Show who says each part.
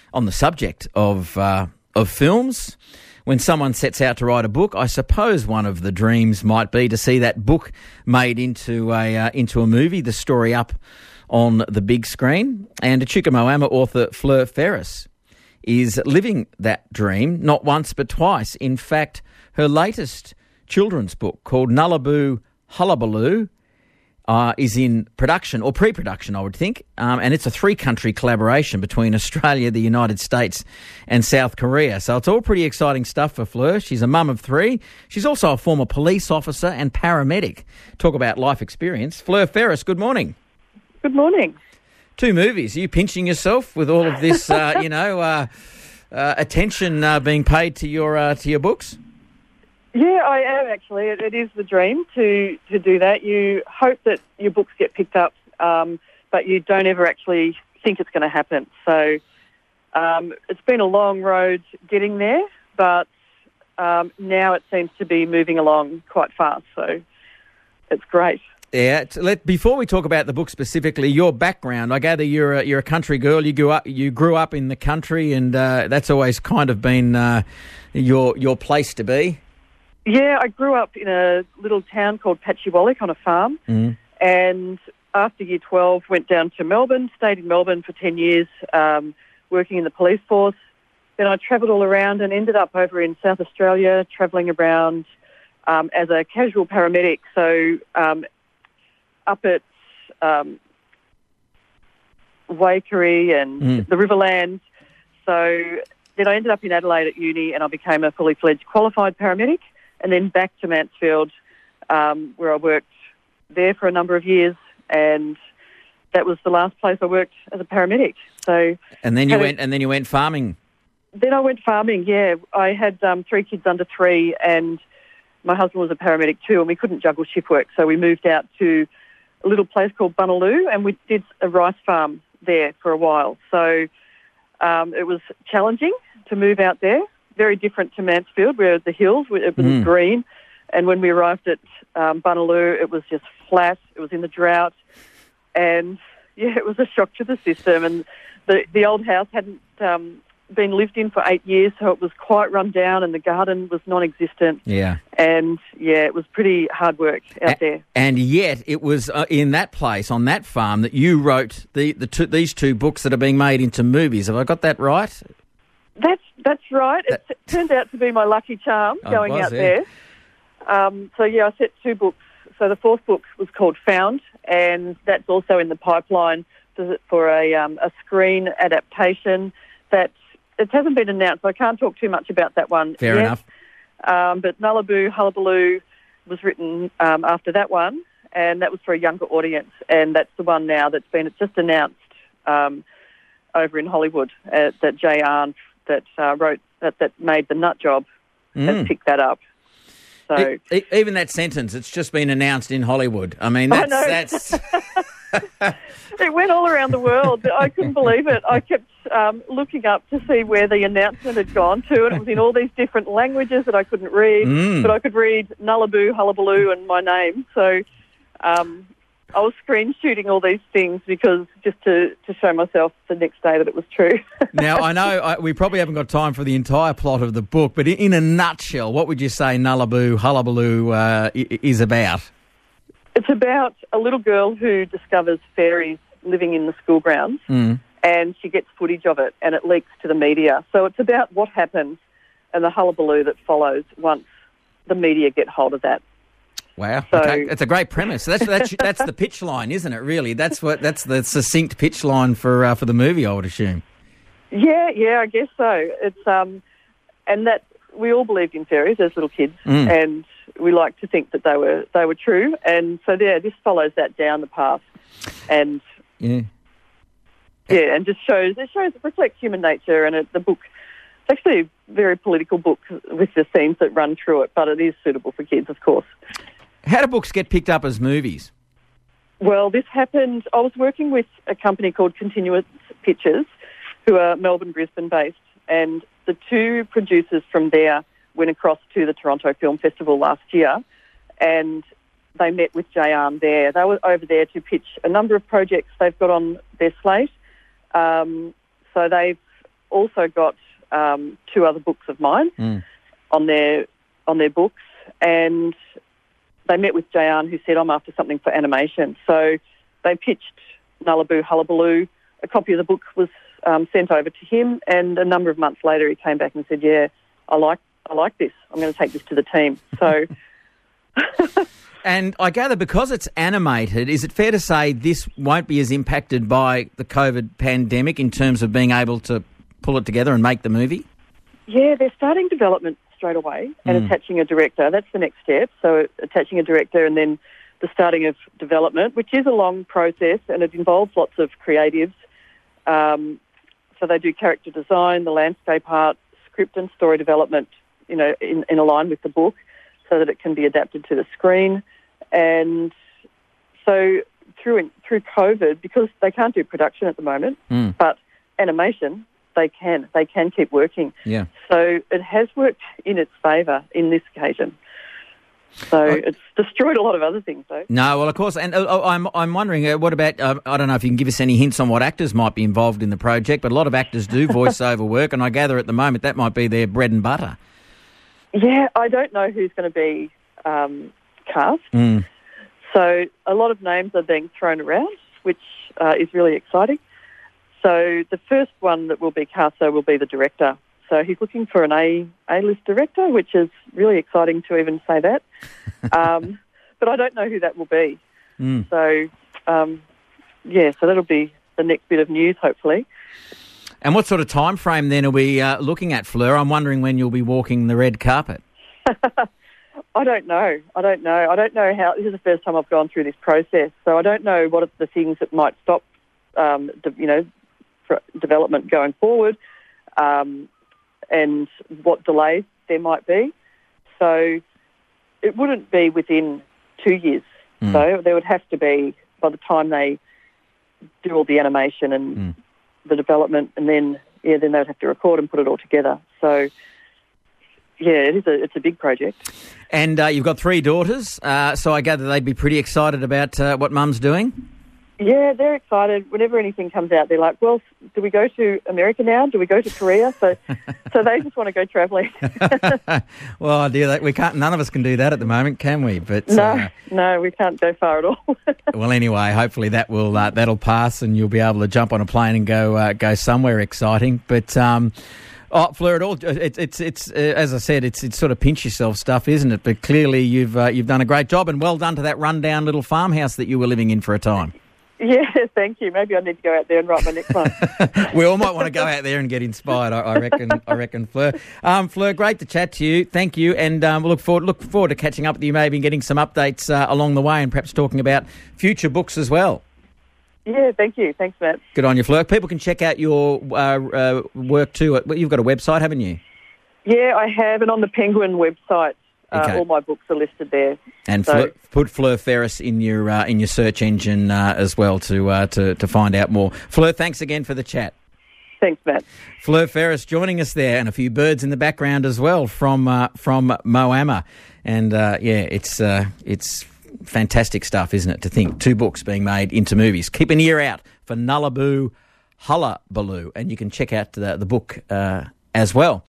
Speaker 1: on the subject of films. When someone sets out to write a book, I suppose one of the dreams might be to see that book made into a movie, the story up on the big screen. And Echuca Moama author Fleur Ferris is living that dream, not once but twice. In fact, her latest children's book called Nullaboo Hullabaloo is in production, or pre-production, I would think, and it's a 3-country collaboration between Australia, the United States and South Korea. So it's all pretty exciting stuff for Fleur. She's a mum of 3. She's also a former police officer and paramedic. Talk about life experience. Fleur Ferris, good morning.
Speaker 2: Good morning.
Speaker 1: 2 movies. Are you pinching yourself with all of this, attention being paid to your books?
Speaker 2: Yeah, I am actually. It is the dream to do that. You hope that your books get picked up, but you don't ever actually think it's going to happen. So it's been a long road getting there, but now it seems to be moving along quite fast. So it's great.
Speaker 1: Yeah. Before we talk about the book specifically, your background, I gather you're a country girl. You grew up in the country, and that's always kind of been your place to be.
Speaker 2: Yeah, I grew up in a little town called Patchewallick on a farm, and after year 12 went down to Melbourne, stayed in Melbourne for 10 years, working in the police force. Then I travelled all around and ended up over in South Australia, travelling around as a casual paramedic. So up at Waikerie and the Riverlands. So then I ended up in Adelaide at uni, and I became a fully fledged qualified paramedic. And then back to Mansfield, where I worked there for a number of years, and that was the last place I worked as a paramedic. So,
Speaker 1: and then you went farming.
Speaker 2: Then I went farming. Yeah, I had 3 kids under 3, and my husband was a paramedic too, and we couldn't juggle shift work, so we moved out to a little place called Bunaloo, and we did a rice farm there for a while. So it was challenging to move out there. Very different to Mansfield, where the hills, it was green. And when we arrived at Bunaloo, it was just flat. It was in the drought. And, yeah, it was a shock to the system. And the old house hadn't been lived in for 8 years, so it was quite run down, and the garden was non-existent.
Speaker 1: Yeah.
Speaker 2: And, yeah, it was pretty hard work out there.
Speaker 1: And yet it was in that place, on that farm, that you wrote these 2 books that are being made into movies. Have I got that right?
Speaker 2: That's right. It turned out to be my lucky charm going out there. So, yeah, I set 2 books. So the 4th book was called Found, and that's also in the pipeline for a screen adaptation that it hasn't been announced. So I can't talk too much about that one
Speaker 1: Fair
Speaker 2: yet.
Speaker 1: enough.
Speaker 2: But Nullaboo Hullabaloo was written after that one, and that was for a younger audience, and that's the one now that's been just announced over in Hollywood that Jay Arndt that wrote that made The Nut Job has picked that up. So
Speaker 1: even that sentence, it's just been announced in Hollywood. I mean, that's
Speaker 2: it went all around the world. I couldn't believe it. I kept looking up to see where the announcement had gone to, and it was in all these different languages that I couldn't read, but I could read Nullaboo Hullabaloo and my name. So I was screen shooting all these things because just to show myself the next day that it was true.
Speaker 1: Now, I know we probably haven't got time for the entire plot of the book, but in a nutshell, what would you say Nullaboo Hullabaloo is about?
Speaker 2: It's about a little girl who discovers fairies living in the school grounds, and she gets footage of it, and it leaks to the media. So it's about what happens and the hullabaloo that follows once the media get hold of that.
Speaker 1: Wow, okay. That's a great premise. That's the pitch line, isn't it? Really, that's the succinct pitch line for the movie, I would assume.
Speaker 2: Yeah, I guess so. It's and that we all believed in fairies as little kids, and we like to think that they were true. And so this follows that down the path, and and just reflects human nature. And the book, it's actually a very political book with the themes that run through it, but it is suitable for kids, of course.
Speaker 1: How do books get picked up as movies?
Speaker 2: Well, this happened. I was working with a company called Continuous Pictures, who are Melbourne, Brisbane based, and the 2 producers from there went across to the Toronto Film Festival last year, and they met with Jay Arndt there. They were over there to pitch a number of projects they've got on their slate. So they've also got 2 other books of mine on their books, and they met with Jayan, who said, I'm after something for animation. So they pitched Nullaboo Hullabaloo. A copy of the book was sent over to him, and a number of months later he came back and said, yeah, I like this. I'm going to take this to the team. So...
Speaker 1: And I gather because it's animated, is it fair to say this won't be as impacted by the COVID pandemic in terms of being able to pull it together and make the movie?
Speaker 2: Yeah, they're starting development straight away and attaching a director. That's the next step. So attaching a director and then the starting of development, which is a long process and it involves lots of creatives. So they do character design, the landscape art, script and story development, you know, in a line with the book, so that it can be adapted to the screen. And so through COVID, because they can't do production at the moment, but animation, they can keep working.
Speaker 1: Yeah.
Speaker 2: So it has worked in its favour in this occasion. So it's destroyed a lot of other things, though.
Speaker 1: No, well, of course. And I'm wondering, what about, I don't know if you can give us any hints on what actors might be involved in the project, but a lot of actors do voiceover work, and I gather at the moment that might be their bread and butter.
Speaker 2: Yeah, I don't know who's going to be cast. So a lot of names are being thrown around, which is really exciting. So the first one that will be cast, though, will be the director. So he's looking for an A-list director, which is really exciting to even say that. But I don't know who that will be. So, so that'll be the next bit of news, hopefully.
Speaker 1: And what sort of time frame then are we looking at, Fleur? I'm wondering when you'll be walking the red carpet.
Speaker 2: I don't know how. This is the first time I've gone through this process, so I don't know what are the things that might stop, for development going forward, and what delays there might be. So it wouldn't be within 2 years. So there would have to be, by the time they do all the animation and the development, and then they would have to record and put it all together. So, yeah, it's a big project.
Speaker 1: And you've got 3 daughters, so I gather they'd be pretty excited about what Mum's doing?
Speaker 2: Yeah, they're excited. Whenever anything comes out, they're like, well, do we go to America now? Do we go to Korea? So they just want to go travelling.
Speaker 1: Well, dear, we can't. None of us can do that at the moment, can we? But
Speaker 2: no, we can't go far at all.
Speaker 1: Well, anyway, hopefully that'll pass, and you'll be able to jump on a plane and go somewhere exciting. But Fleur, it's as I said, it's sort of pinch yourself stuff, isn't it? But clearly you've done a great job, and well done to that rundown little farmhouse that you were living in for a time.
Speaker 2: Yeah, thank you. Maybe I need to go out there and write my next one.
Speaker 1: We all might want to go out there and get inspired, I reckon, Fleur. Fleur, great to chat to you. Thank you, and we'll look forward to catching up with you, maybe, and getting some updates along the way, and perhaps talking about future books as well.
Speaker 2: Yeah, thank you. Thanks, Matt.
Speaker 1: Good on you, Fleur. People can check out your work too. You've got a website, haven't you?
Speaker 2: Yeah, I have, and on the Penguin website, all my books are listed there.
Speaker 1: And put Fleur Ferris in your search engine as well to find out more. Fleur, thanks again for the chat.
Speaker 2: Thanks, Matt.
Speaker 1: Fleur Ferris joining us there, and a few birds in the background as well from Moama. And it's fantastic stuff, isn't it, to think 2 books being made into movies. Keep an ear out for Nullaboo Hullabaloo, and you can check out the book as well.